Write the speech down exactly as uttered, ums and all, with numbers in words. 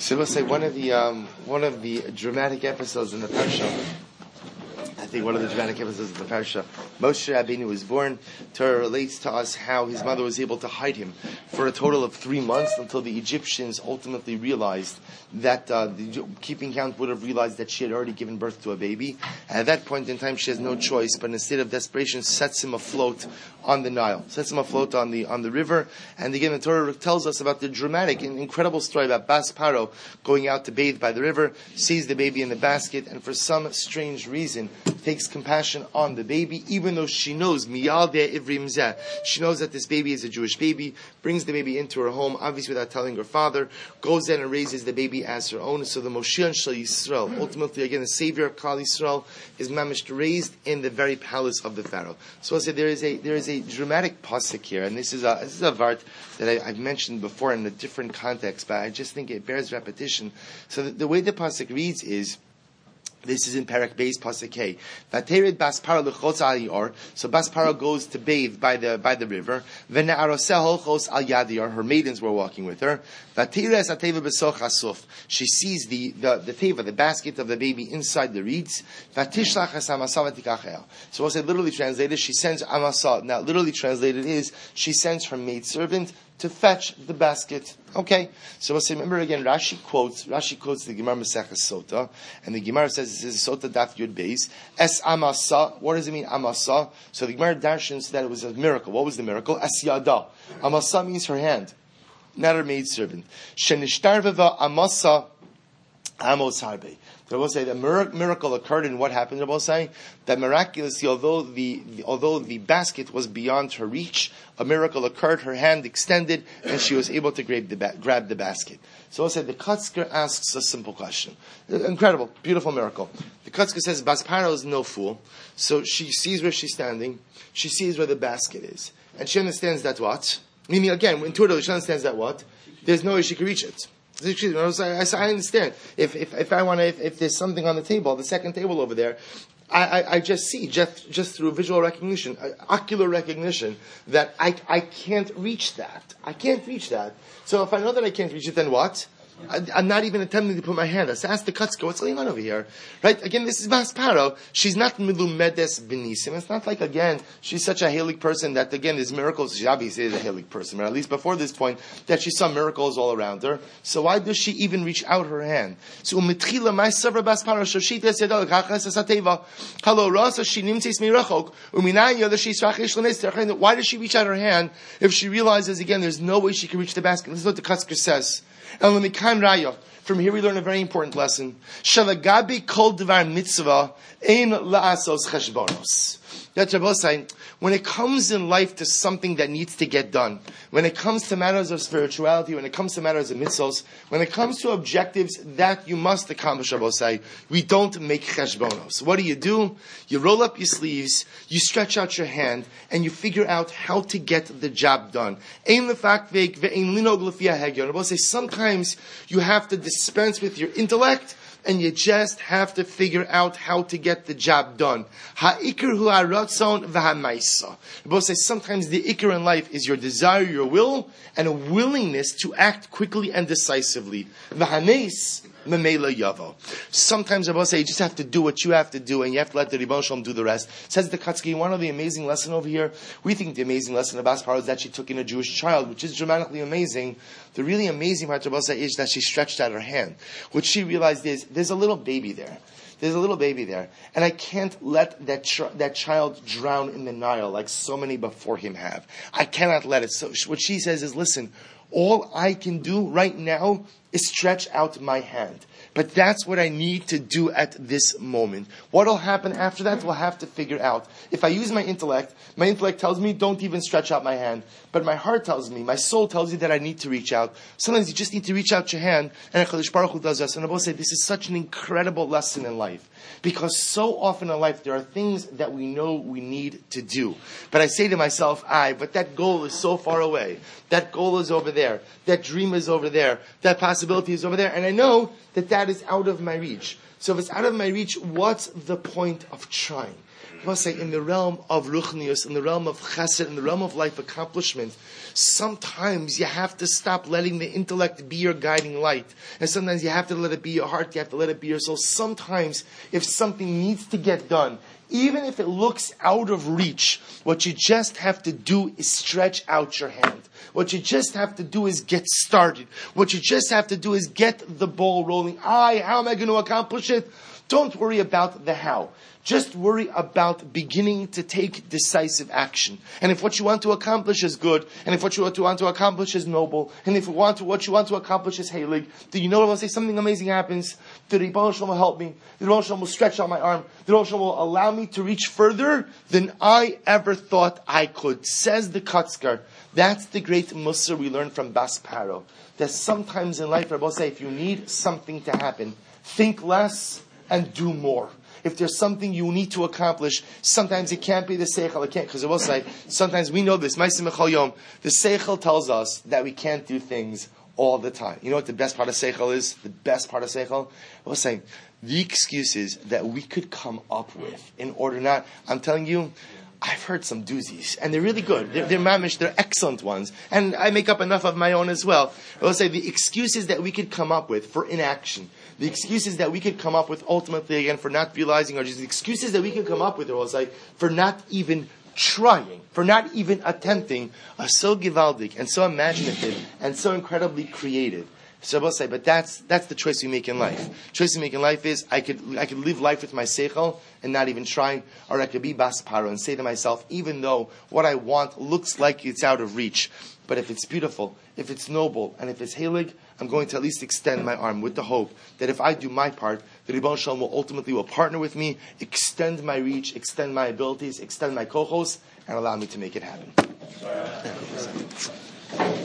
So we'll say one of the um, one of the dramatic episodes in the parsha. I think one of the dramatic episodes of the parsha. Moshe Rabbeinu was born. Torah relates to us how his mother was able to hide him for a total of three months until the Egyptians ultimately realized that uh, the keeping count would have realized that she had already given birth to a baby. And at that point in time, she has no choice, but in a state of desperation, sets him afloat on the Nile, sets him afloat on the on the river. And again, the Torah tells us about the dramatic and incredible story about Bas Paro going out to bathe by the river, sees the baby in the basket, and for some strange reason takes compassion on the baby, even though she knows Miyaldeh Ivrim Zeh, she knows that this baby is a Jewish baby, brings the baby into her home, obviously without telling her father, goes in and raises the baby as her own. So the Moshiach Shel Yisrael, ultimately again the savior of Klal Yisrael, is mamish raised in the very palace of the Pharaoh. So I'll say there is a there is a dramatic pasuk here, and this is a this is a vart that I, I've mentioned before in a different context, but I just think it bears repetition. So the, the way the pasuk reads is, this is in Perek Beis Pasuk Hey. Vatered Bas Paro lechotz al Yor. So Bas Paro goes to bathe by the by the river. V'ne'aroseh holchos al Yad Yor. Her maidens were walking with her. Vateres ateva besoch hasuf. She sees the the the teva, the basket of the baby inside the reeds. Vatishlach es amasa v'tikachel. So what's it literally translated? She sends amasa. Now literally translated is she sends her maidservant to fetch the basket. Okay, so we'll say, remember again, Rashi quotes, Rashi quotes the Gemara Maseches Sota, and the Gemara says, this is Sota Daf Yud Beis, Es Amasa, what does it mean, Amasa? So the Gemara darshans that it was a miracle. What was the miracle? Es Yada. Amasa means her hand, not her maidservant. Shenishtarveva Amasa Amos Harbe. The Rebbe say the miracle occurred, and what happened? The Rebbe say that miraculously, although the, the although the basket was beyond her reach, a miracle occurred. Her hand extended, and she was able to grab the ba- grab the basket. So I said the Kotzker asks a simple question, incredible, beautiful miracle. The Kotzker says Bas Paro is no fool, so she sees where she's standing, she sees where the basket is, and she understands that what? Meaning again, intuitively she understands that what? There's no way she can reach it. I, I understand. If if, if I want to, if, if there's something on the table, the second table over there, I, I, I just see just just through visual recognition, uh, ocular recognition, that I I can't reach that. I can't reach that. So if I know that I can't reach it, then what? I, I'm not even attempting to put my hand. I ask the Kotzker, what's going on over here? Right? Again, this is Bas Paro. She's not milumedes benisim. It's not like, again, she's such a halik person that, again, there's miracles. She obviously is a halik person, but at least before this point, that she saw miracles all around her. So why does she even reach out her hand? So, umitchila my savra Bas Paro, shoshita sedal, kachas asateva, halo rasa she nimtzis mirachok, uminaya the she srachish lenes. Why does she reach out her hand if she realizes, again, there's no way she can reach the basket? This is what the Kotzker says. And from here we learn a very important lesson. Shalagabi kol devar mitzvah ein la'asos cheshbonos. That's Rebbe saying, when it comes in life to something that needs to get done, when it comes to matters of spirituality, when it comes to matters of mitzvos, when it comes to objectives that you must accomplish, Rebbe say, we don't make cheshbonos. What do you do? You roll up your sleeves, you stretch out your hand, and you figure out how to get the job done. Ein lefak veik ve'ein linog lefia hegyon. Rebbe say, sometimes you have to dispense with your intellect, and you just have to figure out how to get the job done. Ha'ikr hu ha'ratzon v'ha'maisa. Both say sometimes the ikr in life is your desire, your will, and a willingness to act quickly and decisively. V'ha'nes memela yavo. Sometimes I will say you just have to do what you have to do, and you have to let the Ribbon Shalom do the rest. Says the Kotzker, you want to know the amazing lesson over here? We think the amazing lesson of Bas Paro is that she took in a Jewish child, which is dramatically amazing. The really amazing part of Basa is that she stretched out her hand. What she realized is, there's a little baby there. There's a little baby there. And I can't let that ch- that child drown in the Nile like so many before him have. I cannot let it. So what she says is, listen, all I can do right now is stretch out my hand. But that's what I need to do at this moment. What will happen after that, we'll have to figure out. If I use my intellect, my intellect tells me, don't even stretch out my hand. But my heart tells me, my soul tells you that I need to reach out. Sometimes you just need to reach out your hand, and HaKadosh Baruch Hu does this. And I will say, this is such an incredible lesson in life. Because so often in life, there are things that we know we need to do. But I say to myself, aye, but that goal is so far away. That goal is over there. That dream is over there. That possibility is over there. And I know that that is out of my reach. So if it's out of my reach, what's the point of trying? I say, in the realm of ruchnius, in the realm of chesed, in the realm of life accomplishment, sometimes you have to stop letting the intellect be your guiding light. And sometimes you have to let it be your heart, you have to let it be your soul. Sometimes, if something needs to get done, even if it looks out of reach, what you just have to do is stretch out your hand. What you just have to do is get started. What you just have to do is get the ball rolling. I, how am I going to accomplish it? Don't worry about the how. Just worry about beginning to take decisive action. And if what you want to accomplish is good, and if what you want to, want to accomplish is noble, and if you want to, what you want to accomplish is heilig, do you know what I'm going to say? Something amazing happens. The Rebbeinu Shalom will help me. The Rebbeinu Shalom will stretch out my arm. The Rebbeinu Shalom will allow me to reach further than I ever thought I could. Says the Kotzker. That's the great Musar we learn from Bas Paro. That sometimes in life, Rebbe will say, if you need something to happen, think less and do more. If there's something you need to accomplish, sometimes it can't be the seichel. It can't, because it will say, sometimes we know this. The seichel tells us that we can't do things all the time. You know what the best part of seichel is? The best part of seichel? I was saying, the excuses that we could come up with in order not, I'm telling you, I've heard some doozies, and they're really good. They're, they're mamish, they're excellent ones. And I make up enough of my own as well. I will say the excuses that we could come up with for inaction, the excuses that we could come up with ultimately, again, for not realizing, or just the excuses that we can come up with, I will say, for not even trying, for not even attempting, are so givaldic, and so imaginative, and so incredibly creative. So I will say, but that's that's the choice we make in life. The choice we make in life is I could I could live life with my seichel and not even try, or I could be Bas Paro and say to myself, even though what I want looks like it's out of reach, but if it's beautiful, if it's noble, and if it's heilig, I'm going to at least extend my arm with the hope that if I do my part, the Rebbeinu Shalom will ultimately will partner with me, extend my reach, extend my abilities, extend my kochos, and allow me to make it happen.